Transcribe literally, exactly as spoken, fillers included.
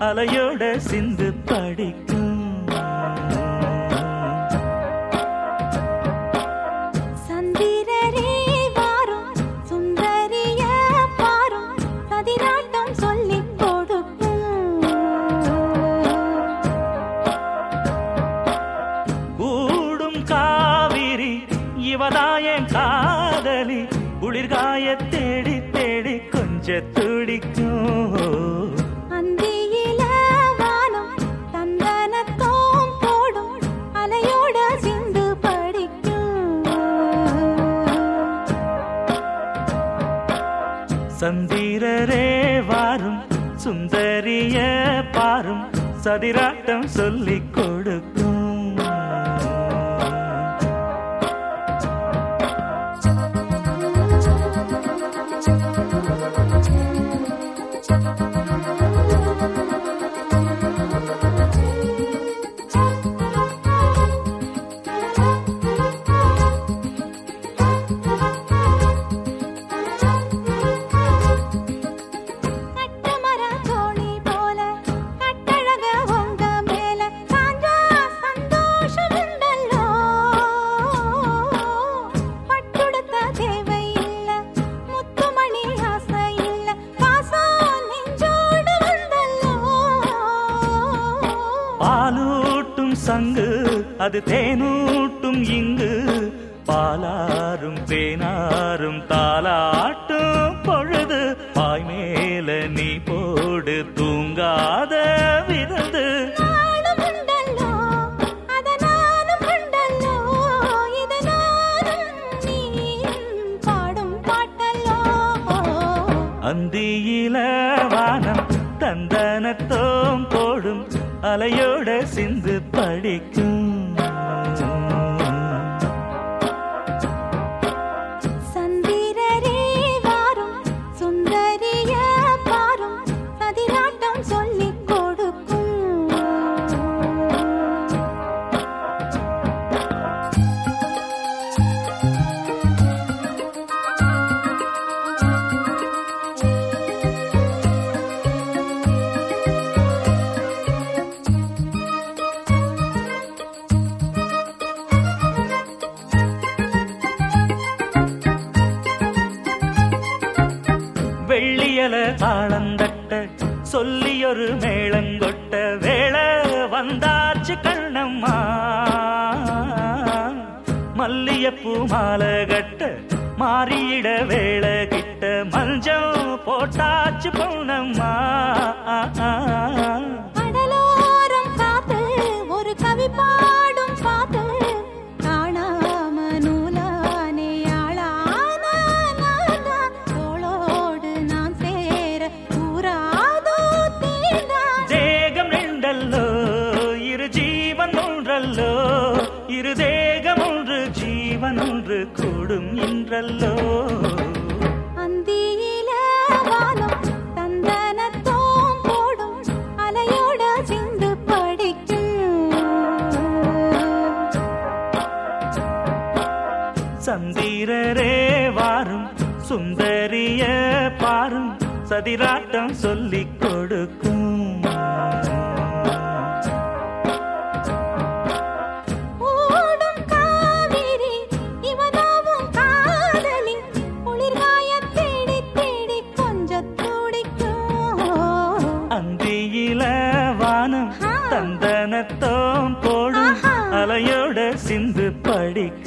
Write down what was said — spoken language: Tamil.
அலையோட சிந்து படிக்கும். சந்திரரே வாரும் சுந்தரிய பாரும் சதிராட்டம் சொல்லிக் கொடுக்கும். கூடும் காவிரி இவதாயன் காதலி குளிர்காய தேடி தேடி கொஞ்ச துடிக்கும். அந்தியில வானம் தந்தனத்தோம் போடும் அலையோட சிந்து படிக்கும். சந்திரரே வாரும் சுந்தரிய பாரும் சதிராட்டம் சொல்லிக் கொடுக்கும். பாலூட்டும் சங்கு அது தேனூட்டும் இங்கு பாலாரும் தேனாரும் தாலாட்டும் பொழுது பாய் மேல நீ போடு தூங்காத விருந்து. அந்தியில வானம் தந்தனத்தோம் போடும் அலையோட சிந்து படிக்கும். சந்திரரே வாரும் சுந்தரிய பாரும் சதிராட்டம் சொல்லிக் கொடுக்கும். வெள்ளியல தாளந்தட்ட சொல்லியொரு மேளங்கொட்ட வேளை வந்தாச்சு கண்ணம்மா. மல்லியப்பூ மாலை கட்ட மாறியிட வேளை கிட்ட மஞ்சள் போட்டாச்சு பொண்ணம்மா. கடலோரம் காத்து ஒரு கவி பாடும் பாத்து காணாம நூலானே ஆளான தோளோடு நான் சேர கூறாதோ தீண்டா. தேகம் ரெண்டல்லோ இரு ஜீவன் ஒன்றல்லோ இரு தேகம் ஒன்று ஜீவன் ஒன்று கூடும் இன்றல்லோ. அந்தியில வானம் தந்தனத்தோம் போடும் அலையோட சிந்து படிக்கும். சந்திரரே வாரும் சுந்தரிய பாரும் சதிராட்டம் சொல்லிக் கொடுக்கும். ஓடும் காவிரி இவதாவும் காதலி குளிர்காய தேடி தேடி கொஞ்சம் துடிக்கும். அந்தியில வானம் தந்தனத்தோம் போடும் அலையோட சிந்து படிக்கும்.